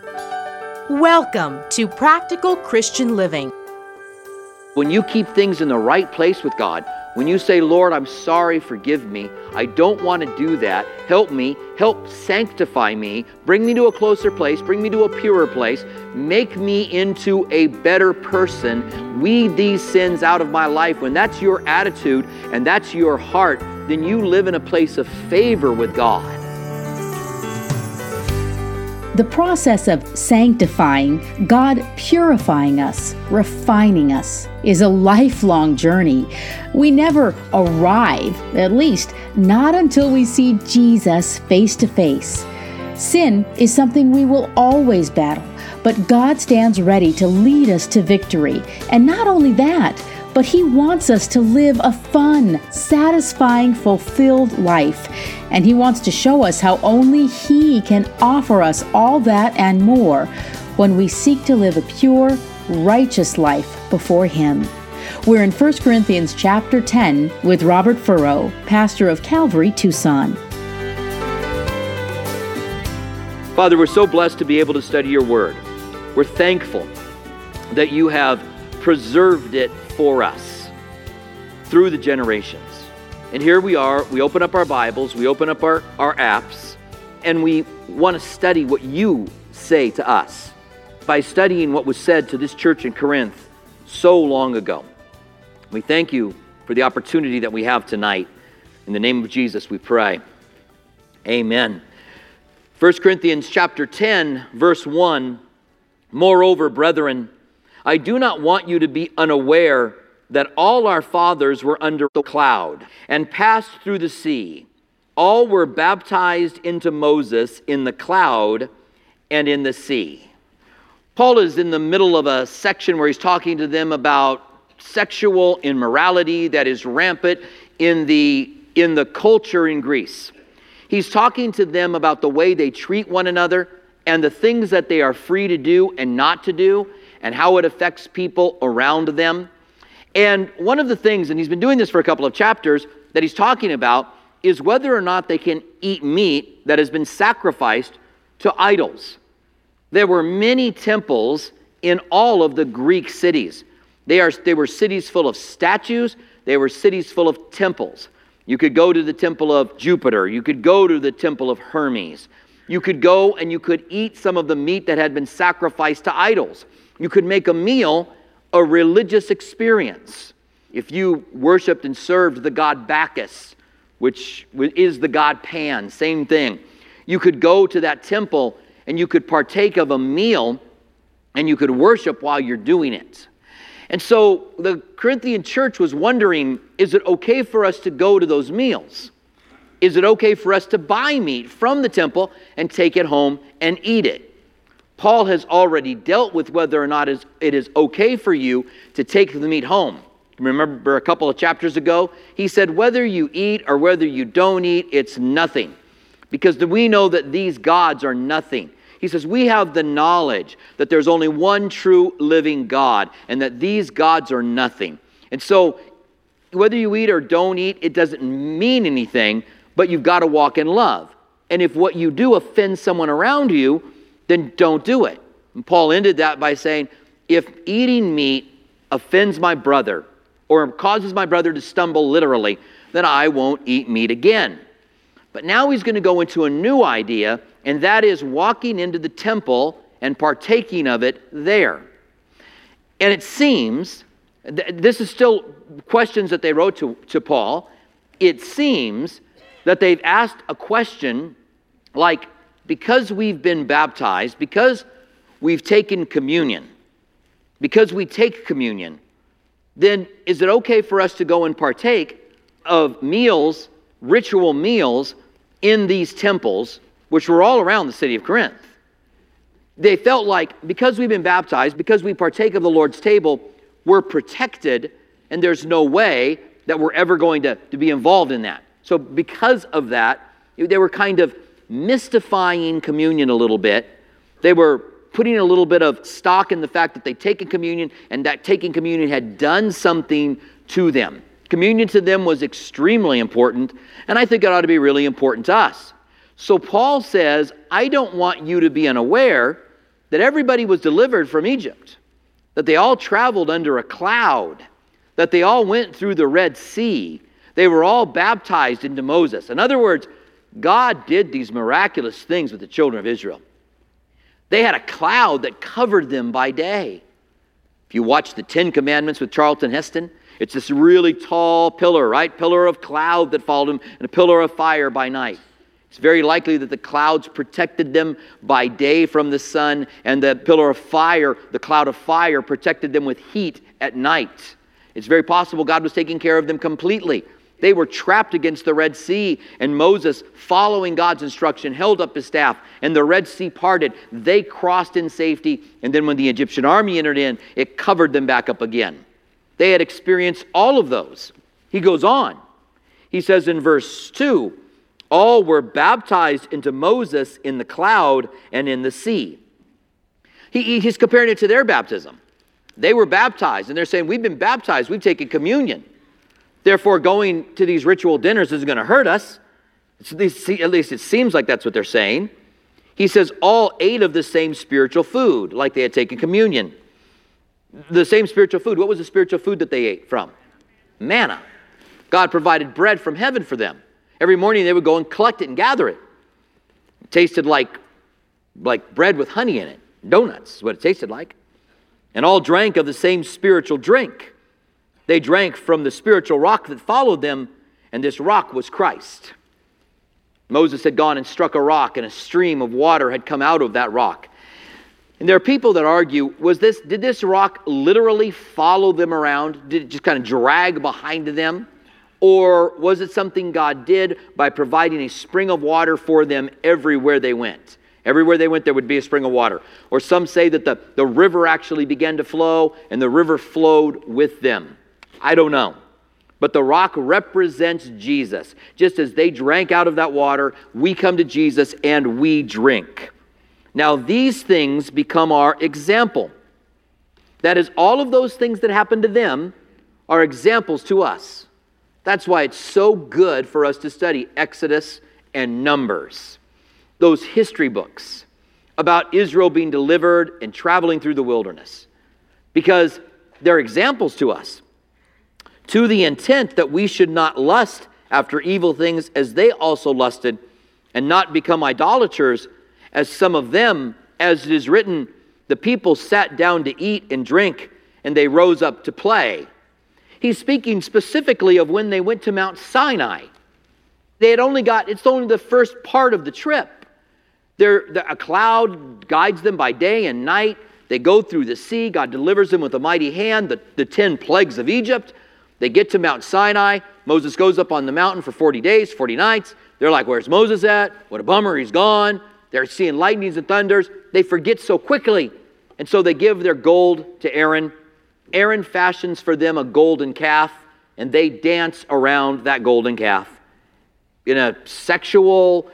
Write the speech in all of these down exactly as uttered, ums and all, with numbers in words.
Welcome to Practical Christian Living. When you keep things in the right place with God, when you say, Lord, I'm sorry, forgive me, I don't want to do that, help me, help sanctify me, bring me to a closer place, bring me to a purer place, make me into a better person, weed these sins out of my life, when that's your attitude and that's your heart, then you live in a place of favor with God. The process of sanctifying, God purifying us, refining us, is a lifelong journey. We never arrive, at least not until we see Jesus face to face. Sin is something we will always battle, but God stands ready to lead us to victory. And not only that, but He wants us to live a fun, satisfying, fulfilled life. And He wants to show us how only He can offer us all that and more when we seek to live a pure, righteous life before Him. We're in First Corinthians chapter ten with Robert Furrow, pastor of Calvary, Tucson. Father, we're so blessed to be able to study your word. We're thankful that you have preserved it for us through the generations. And here we are, we open up our Bibles, we open up our, our apps, and we want to study what you say to us by studying what was said to this church in Corinth so long ago. We thank you for the opportunity that we have tonight. In the name of Jesus we pray. Amen. First Corinthians chapter ten, verse one, Moreover, brethren, I do not want you to be unaware that all our fathers were under the cloud and passed through the sea. All were baptized into Moses in the cloud and in the sea. Paul is in the middle of a section where he's talking to them about sexual immorality that is rampant in the, in the culture in Greece. He's talking to them about the way they treat one another and the things that they are free to do and not to do, and how it affects people around them. And one of the things, and he's been doing this for a couple of chapters, that he's talking about is whether or not they can eat meat that has been sacrificed to idols. There were many temples in all of the Greek cities. They are they were cities full of statues. They were cities full of temples. You could go to the temple of Jupiter. You could go to the temple of Hermes. You could go and you could eat some of the meat that had been sacrificed to idols. You could make a meal a religious experience. If you worshiped and served the god Bacchus, which is the god Pan, same thing. You could go to that temple and you could partake of a meal and you could worship while you're doing it. And so the Corinthian church was wondering, is it okay for us to go to those meals? Is it okay for us to buy meat from the temple and take it home and eat it? Paul has already dealt with whether or not it is okay for you to take the meat home. Remember a couple of chapters ago? He said, whether you eat or whether you don't eat, it's nothing. Because we know that these gods are nothing. He says, we have the knowledge that there's only one true living God and that these gods are nothing. And so, whether you eat or don't eat, it doesn't mean anything, but you've got to walk in love. And if what you do offends someone around you, then don't do it. And Paul ended that by saying, if eating meat offends my brother or causes my brother to stumble literally, then I won't eat meat again. But now he's going to go into a new idea, and that is walking into the temple and partaking of it there. And it seems, th- this is still questions that they wrote to, to Paul, it seems that they've asked a question like, because we've been baptized, because we've taken communion, because we take communion, then is it okay for us to go and partake of meals, ritual meals, in these temples, which were all around the city of Corinth? They felt like because we've been baptized, because we partake of the Lord's table, we're protected, and there's no way that we're ever going to, to be involved in that. So because of that, they were kind of mystifying communion a little bit. They were putting a little bit of stock in the fact that they'd taken communion and that taking communion had done something to them. Communion to them was extremely important, and I think it ought to be really important to us. So Paul says, I don't want you to be unaware that everybody was delivered from Egypt, that they all traveled under a cloud, that they all went through the Red Sea. They were all baptized into Moses. In other words, God did these miraculous things with the children of Israel. They had a cloud that covered them by day. If you watch the Ten Commandments with Charlton Heston, it's this really tall pillar, right? Pillar of cloud that followed them, and a pillar of fire by night. It's very likely that the clouds protected them by day from the sun, and the pillar of fire, the cloud of fire, protected them with heat at night. It's very possible God was taking care of them completely. They were trapped against the Red Sea, and Moses, following God's instruction, held up his staff, and the Red Sea parted. They crossed in safety, and then when the Egyptian army entered in, it covered them back up again. They had experienced all of those. He goes on. He says in verse two, all were baptized into Moses in the cloud and in the sea. He, he's comparing it to their baptism. They were baptized, and they're saying, we've been baptized, we've taken communion. Therefore, going to these ritual dinners is going to hurt us. At least, at least it seems like that's what they're saying. He says all ate of the same spiritual food, like they had taken communion. The same spiritual food. What was the spiritual food that they ate from? Manna. God provided bread from heaven for them. Every morning they would go and collect it and gather it. It tasted like, like bread with honey in it. Donuts is what it tasted like. And all drank of the same spiritual drink. They drank from the spiritual rock that followed them, and this rock was Christ. Moses had gone and struck a rock, and a stream of water had come out of that rock. And there are people that argue, was this, did this rock literally follow them around? Did it just kind of drag behind them? Or was it something God did by providing a spring of water for them everywhere they went? Everywhere they went, there would be a spring of water. Or some say that the, the river actually began to flow, and the river flowed with them. I don't know. But the rock represents Jesus. Just as they drank out of that water, we come to Jesus and we drink. Now these things become our example. That is, all of those things that happened to them are examples to us. That's why it's so good for us to study Exodus and Numbers. Those history books about Israel being delivered and traveling through the wilderness. Because they're examples to us. To the intent that we should not lust after evil things as they also lusted, and not become idolaters, as some of them, as it is written, the people sat down to eat and drink, and they rose up to play. He's speaking specifically of when they went to Mount Sinai. They had only got, it's only the first part of the trip. There, a cloud guides them by day and night. They go through the sea. God delivers them with a mighty hand, the, the ten plagues of Egypt. They get to Mount Sinai. Moses goes up on the mountain for forty days, forty nights. They're like, where's Moses at? What a bummer, he's gone. They're seeing lightnings and thunders. They forget so quickly. And so they give their gold to Aaron. Aaron fashions for them a golden calf, and they dance around that golden calf in a sexual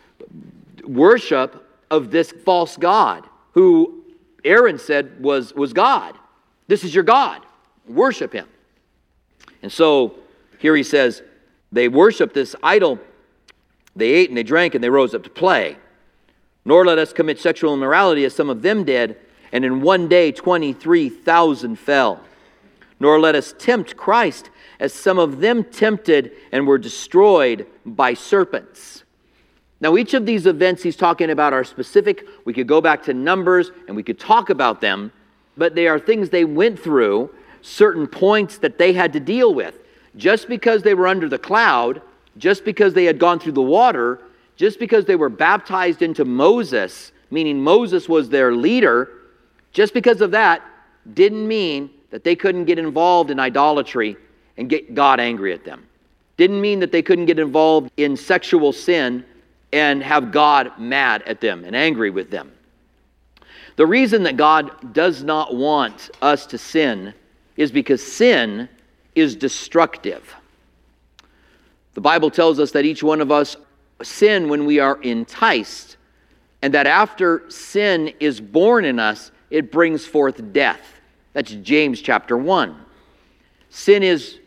worship of this false god, who Aaron said was, was God. This is your God. Worship him. And so here he says, they worship this idol. They ate and they drank and they rose up to play. Nor let us commit sexual immorality as some of them did, and in one day twenty-three thousand fell. Nor let us tempt Christ as some of them tempted and were destroyed by serpents. Now each of these events he's talking about are specific. We could go back to Numbers and we could talk about them, but they are things they went through, certain points that they had to deal with. Just because they were under the cloud, just because they had gone through the water, just because they were baptized into Moses, meaning Moses was their leader, just because of that didn't mean that they couldn't get involved in idolatry and get God angry at them. Didn't mean that they couldn't get involved in sexual sin and have God mad at them and angry with them. The reason that God does not want us to sin is because sin is destructive. The Bible tells us that each one of us sin when we are enticed, and that after sin is born in us, it brings forth death. That's James chapter one. Sin is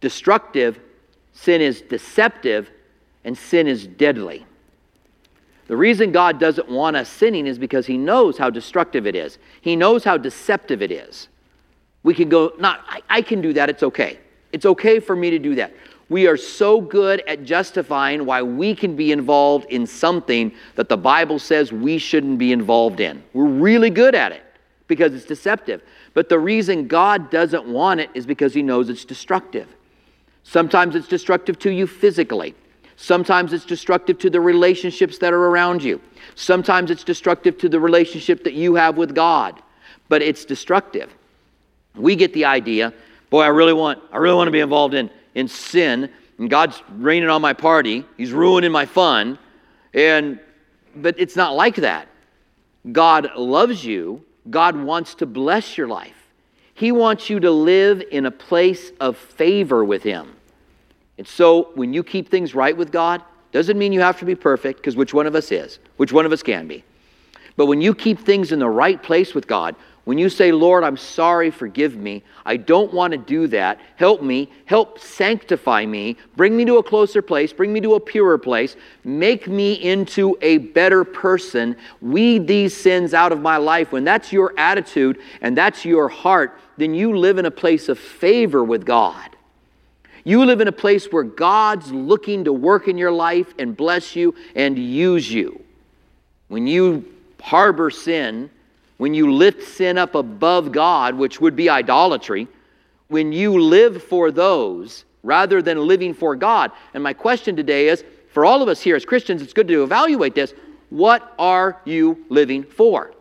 destructive, sin is deceptive, and sin is deadly. The reason God doesn't want us sinning is because He knows how destructive it is. He knows how deceptive it is. We can go, not, I, I can do that, it's okay. It's okay for me to do that. We are so good at justifying why we can be involved in something that the Bible says we shouldn't be involved in. We're really good at it because it's deceptive. But the reason God doesn't want it is because He knows it's destructive. Sometimes it's destructive to you physically. Sometimes it's destructive to the relationships that are around you. Sometimes it's destructive to the relationship that you have with God. But it's destructive. We get the idea, boy, I really want, I really want to be involved in, in sin, and God's raining on my party. He's ruining my fun. And but it's not like that. God loves you. God wants to bless your life. He wants you to live in a place of favor with Him. And so when you keep things right with God, doesn't mean you have to be perfect, because which one of us is? Which one of us can be? But when you keep things in the right place with God, when you say, Lord, I'm sorry, forgive me, I don't want to do that, help me, help sanctify me, bring me to a closer place, bring me to a purer place, make me into a better person, weed these sins out of my life, when that's your attitude and that's your heart, then you live in a place of favor with God. You live in a place where God's looking to work in your life and bless you and use you. When you harbor sin, when you lift sin up above God, which would be idolatry, when you live for those rather than living for God. And my question today is, for all of us here as Christians, it's good to evaluate this. What are you living for?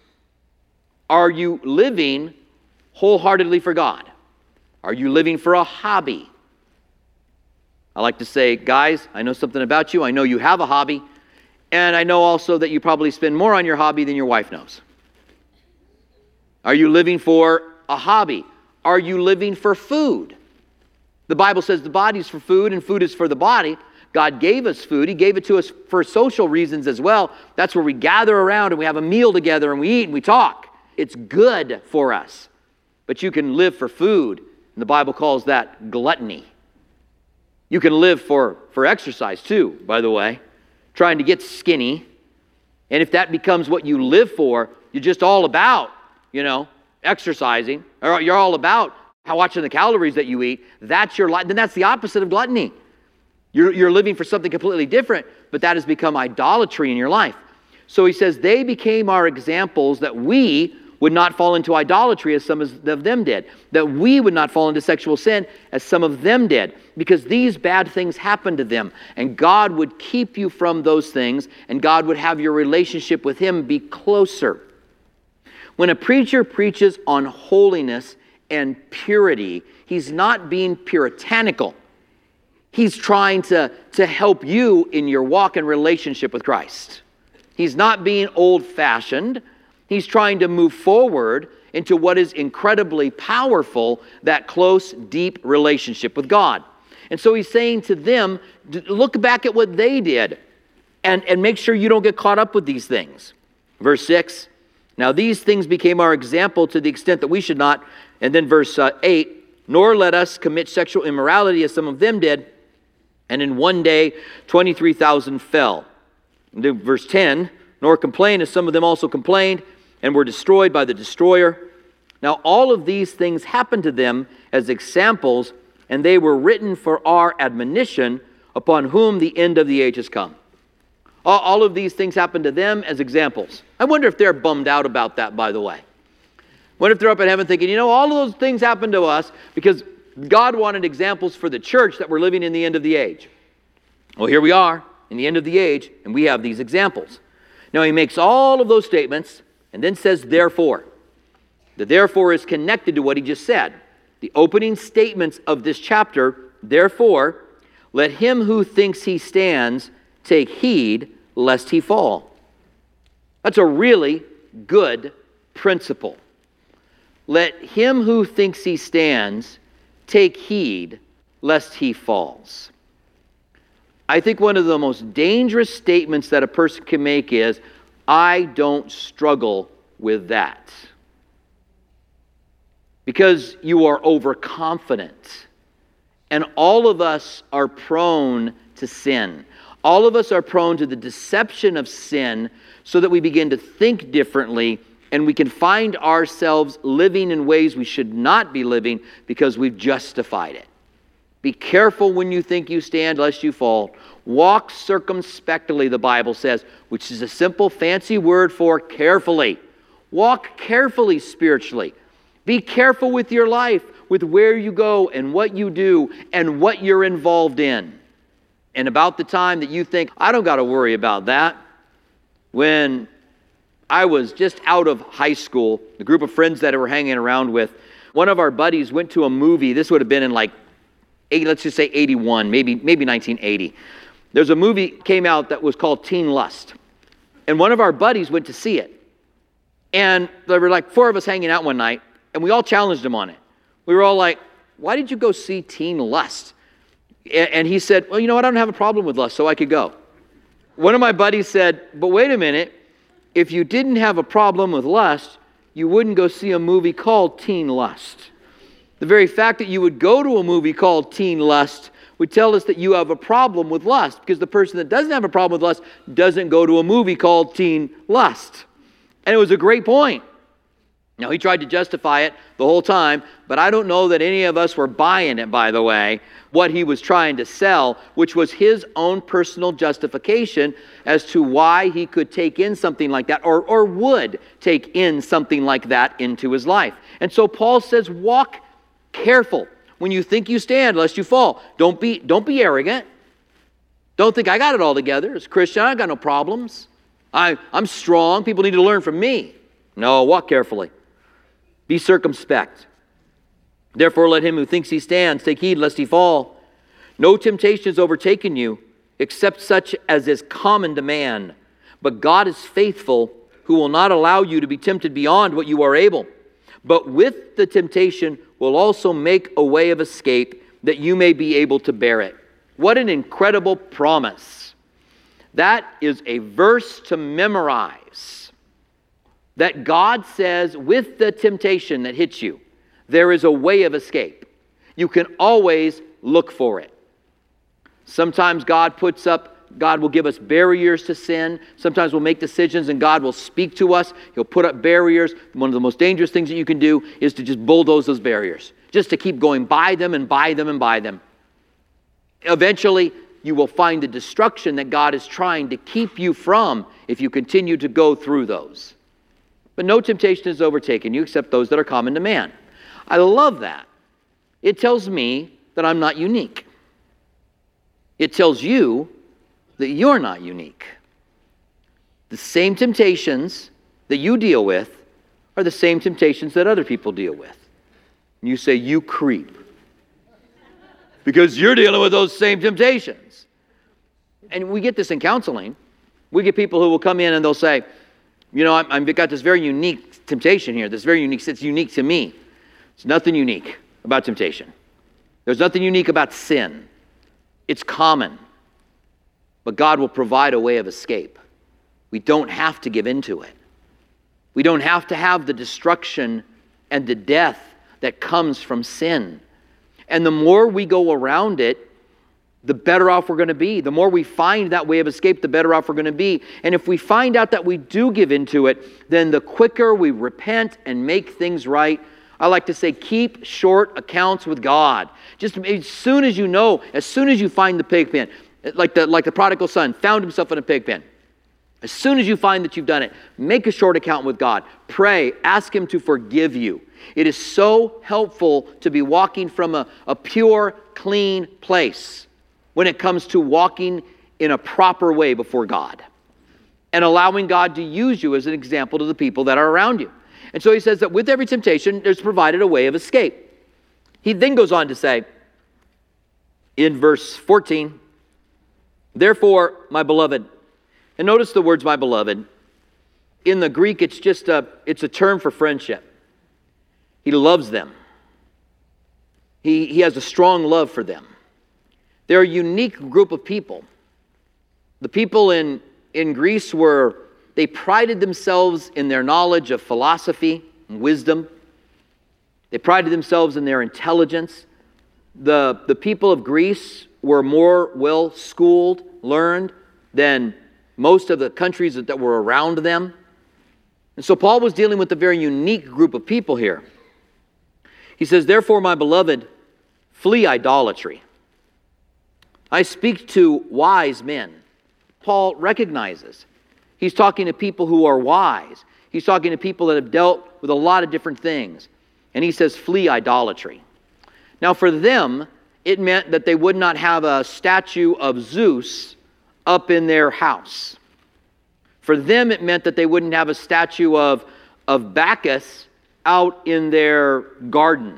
Are you living wholeheartedly for God? Are you living for a hobby? I like to say, guys, I know something about you. I know you have a hobby. And I know also that you probably spend more on your hobby than your wife knows. Are you living for a hobby? Are you living for food? The Bible says the body is for food and food is for the body. God gave us food. He gave it to us for social reasons as well. That's where we gather around and we have a meal together and we eat and we talk. It's good for us. But you can live for food, and the Bible calls that gluttony. You can live for, for exercise too, by the way, trying to get skinny. And if that becomes what you live for, you're just all about, you know, exercising, or you're all about how watching the calories that you eat, that's your life, then that's the opposite of gluttony. You're, you're living for something completely different, but that has become idolatry in your life. So he says, they became our examples that we would not fall into idolatry as some of them did, that we would not fall into sexual sin as some of them did, because these bad things happened to them, and God would keep you from those things, and God would have your relationship with Him be closer. When a preacher preaches on holiness and purity, he's not being puritanical. He's trying to, to help you in your walk and relationship with Christ. He's not being old-fashioned. He's trying to move forward into what is incredibly powerful, that close, deep relationship with God. And so he's saying to them, look back at what they did and, and make sure you don't get caught up with these things. Verse six, now these things became our example to the extent that we should not. And then verse uh, eight, nor let us commit sexual immorality as some of them did. And in one day, twenty-three thousand fell. And then verse ten, nor complain as some of them also complained and were destroyed by the destroyer. Now all of these things happened to them as examples, and they were written for our admonition, upon whom the end of the age has come. All of these things happened to them as examples. I wonder if they're bummed out about that, by the way. I wonder if they're up in heaven thinking, you know, all of those things happened to us because God wanted examples for the church that we're living in the end of the age. Well, here we are in the end of the age, and we have these examples. Now, he makes all of those statements and then says, therefore. The therefore is connected to what he just said. The opening statements of this chapter, therefore, let him who thinks he stands take heed lest he fall. That's a really good principle. Let him who thinks he stands take heed lest he falls. I think one of the most dangerous statements that a person can make is, I don't struggle with that. Because you are overconfident. And all of us are prone to sin. All of us are prone to the deception of sin so that we begin to think differently and we can find ourselves living in ways we should not be living because we've justified it. Be careful when you think you stand, lest you fall. Walk circumspectly, the Bible says, which is a simple, fancy word for carefully. Walk carefully spiritually. Be careful with your life, with where you go and what you do and what you're involved in. And about the time that you think, I don't got to worry about that, when I was just out of high school, the group of friends that I were hanging around with, one of our buddies went to a movie. This would have been in like, let's just say eighty-one, maybe, maybe nineteen eighty. There's a movie came out that was called Teen Lust. And one of our buddies went to see it. And there were like four of us hanging out one night, and we all challenged him on it. We were all like, why did you go see Teen Lust? And he said, well, you know what, I don't have a problem with lust, so I could go. One of my buddies said, but wait a minute, if you didn't have a problem with lust, you wouldn't go see a movie called Teen Lust. The very fact that you would go to a movie called Teen Lust would tell us that you have a problem with lust, because the person that doesn't have a problem with lust doesn't go to a movie called Teen Lust. And it was a great point. Now, he tried to justify it the whole time, but I don't know that any of us were buying it, by the way, what he was trying to sell, which was his own personal justification as to why he could take in something like that, or, or would take in something like that into his life. And so Paul says, walk careful when you think you stand, lest you fall. Don't be, don't be arrogant. Don't think I got it all together. As a Christian, I got no problems. I, I'm strong. People need to learn from me. No, walk carefully. Be circumspect. Therefore, let him who thinks he stands take heed lest he fall. No temptation has overtaken you, except such as is common to man. But God is faithful, who will not allow you to be tempted beyond what you are able. But with the temptation will also make a way of escape, that you may be able to bear it. What an incredible promise. That is a verse to memorize. That God says, with the temptation that hits you, there is a way of escape. You can always look for it. Sometimes God puts up, God will give us barriers to sin. Sometimes we'll make decisions and God will speak to us. He'll put up barriers. One of the most dangerous things that you can do is to just bulldoze those barriers. Just to keep going by them and by them and by them. Eventually, you will find the destruction that God is trying to keep you from if you continue to go through those. But no temptation has overtaken you except those that are common to man. I love that. It tells me that I'm not unique. It tells you that you're not unique. The same temptations that you deal with are the same temptations that other people deal with. And you say, you creep. Because you're dealing with those same temptations. And we get this in counseling. We get people who will come in and they'll say, you know, I've, I've got this very unique temptation here. This very unique, it's unique to me. There's nothing unique about temptation. There's nothing unique about sin. It's common. But God will provide a way of escape. We don't have to give in to it. We don't have to have the destruction and the death that comes from sin. And the more we go around it, the better off we're going to be. The more we find that way of escape, the better off we're going to be. And if we find out that we do give into it, then the quicker we repent and make things right. I like to say, keep short accounts with God. Just as soon as you know, as soon as you find the pig pen, like the, like the prodigal son found himself in a pig pen. As soon as you find that you've done it, make a short account with God. Pray, ask Him to forgive you. It is so helpful to be walking from a, a pure, clean place when it comes to walking in a proper way before God and allowing God to use you as an example to the people that are around you. And so he says that with every temptation, there's provided a way of escape. He then goes on to say, in verse fourteen, therefore, my beloved, and notice the words, my beloved. In the Greek, it's just a, it's a term for friendship. He loves them. He, he has a strong love for them. They're a unique group of people. The people in, in Greece were, they prided themselves in their knowledge of philosophy and wisdom. They prided themselves in their intelligence. The, the people of Greece were more well-schooled, learned than most of the countries that, that were around them. And so Paul was dealing with a very unique group of people here. He says, therefore, my beloved, flee idolatry. I speak to wise men. Paul recognizes he's talking to people who are wise. He's talking to people that have dealt with a lot of different things. And he says, flee idolatry. Now, for them, it meant that they would not have a statue of Zeus up in their house. For them, it meant that they wouldn't have a statue of, of Bacchus out in their garden.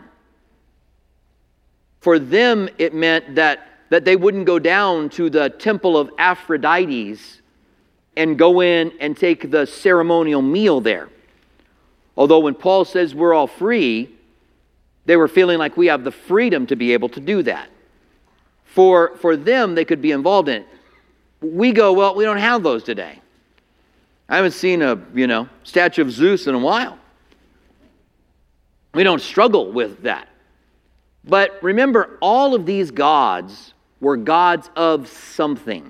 For them, it meant that, that they wouldn't go down to the temple of Aphrodite and go in and take the ceremonial meal there. Although when Paul says we're all free, they were feeling like we have the freedom to be able to do that. For, for them, they could be involved in it. We go, well, we don't have those today. I haven't seen a, you know, statue of Zeus in a while. We don't struggle with that. But remember, all of these gods were gods of something.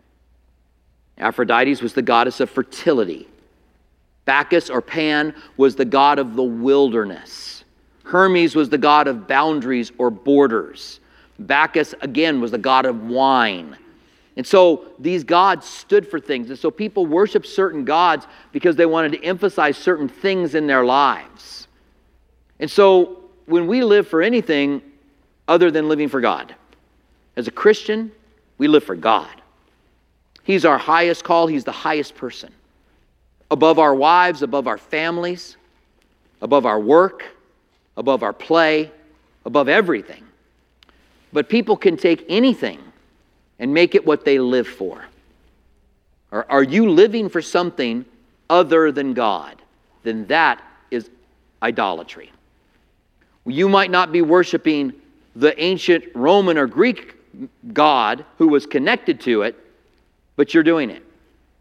Aphrodite was the goddess of fertility. Bacchus or Pan was the god of the wilderness. Hermes was the god of boundaries or borders. Bacchus, again, was the god of wine. And so these gods stood for things. And so people worship certain gods because they wanted to emphasize certain things in their lives. And so when we live for anything other than living for God, as a Christian, we live for God. He's our highest call. He's the highest person. Above our wives, above our families, above our work, above our play, above everything. But people can take anything and make it what they live for. Or are you living for something other than God? Then that is idolatry. You might not be worshiping the ancient Roman or Greek God who was connected to it, but you're doing it.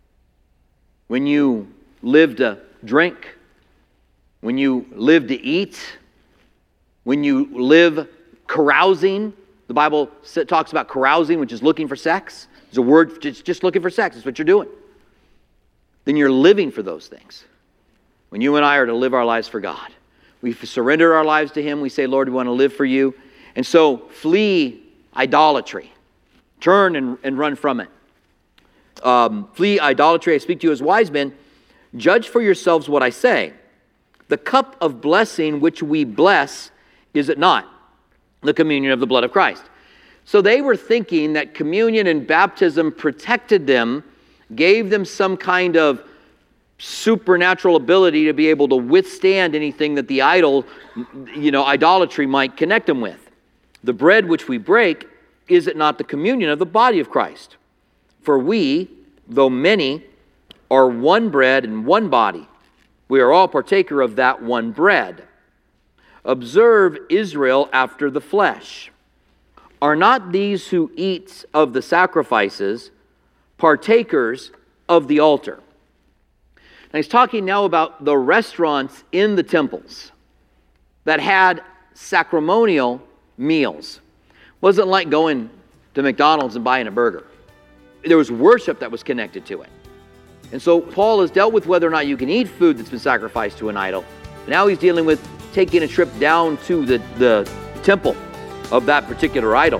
When you live to drink, when you live to eat, when you live carousing, the Bible talks about carousing, which is looking for sex. There's a word, it's just looking for sex. That's what you're doing. Then you're living for those things. When you and I are to live our lives for God, we surrender our lives to Him. We say, Lord, we want to live for you. And so flee idolatry. Turn and, and run from it. Um, flee idolatry. I speak to you as wise men. Judge for yourselves what I say. The cup of blessing which we bless, is it not? The communion of the blood of Christ. So they were thinking that communion and baptism protected them, gave them some kind of supernatural ability to be able to withstand anything that the idol, you know, idolatry might connect them with. The bread which we break, is it not the communion of the body of Christ? For we, though many, are one bread and one body. We are all partaker of that one bread. Observe Israel after the flesh. Are not these who eat of the sacrifices partakers of the altar? Now he's talking now about the restaurants in the temples that had sacramental meals. It wasn't like going to McDonald's and buying a burger. There was worship that was connected to it. And so Paul has dealt with whether or not you can eat food that's been sacrificed to an idol. Now he's dealing with taking a trip down to the, the temple of that particular idol.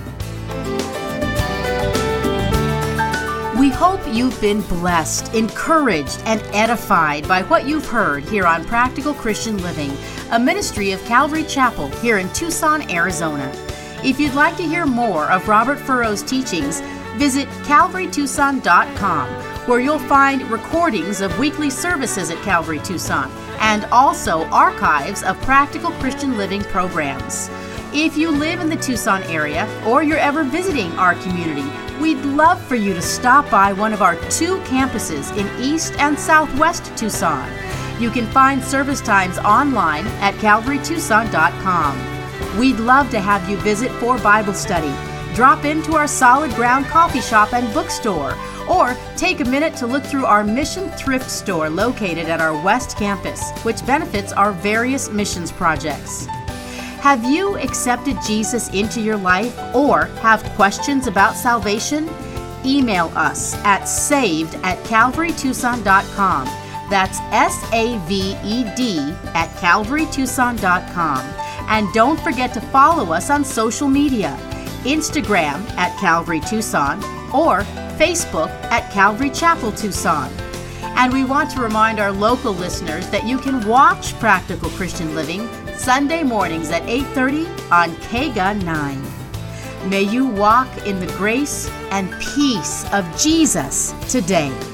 We hope you've been blessed, encouraged, and edified by what you've heard here on Practical Christian Living, a ministry of Calvary Chapel here in Tucson, Arizona. If you'd like to hear more of Robert Furrow's teachings, visit calvary tucson dot com, where you'll find recordings of weekly services at Calvary Tucson and also archives of Practical Christian Living programs. If you live in the Tucson area or you're ever visiting our community, we'd love for you to stop by one of our two campuses in East and Southwest Tucson. You can find service times online at calvary tucson dot com. We'd love to have you visit for Bible study. Drop into our Solid Ground coffee shop and bookstore, or take a minute to look through our mission thrift store located at our West Campus, which benefits our various missions projects. Have you accepted Jesus into your life or have questions about salvation? email us at saved at calvary tucson dot com. That's S A V E D at calvary tucson dot com. And don't forget to follow us on social media, Instagram at Calvary Tucson or Facebook at Calvary Chapel Tucson. And we want to remind our local listeners that you can watch Practical Christian Living Sunday mornings at eight thirty on K G A nine. May you walk in the grace and peace of Jesus today.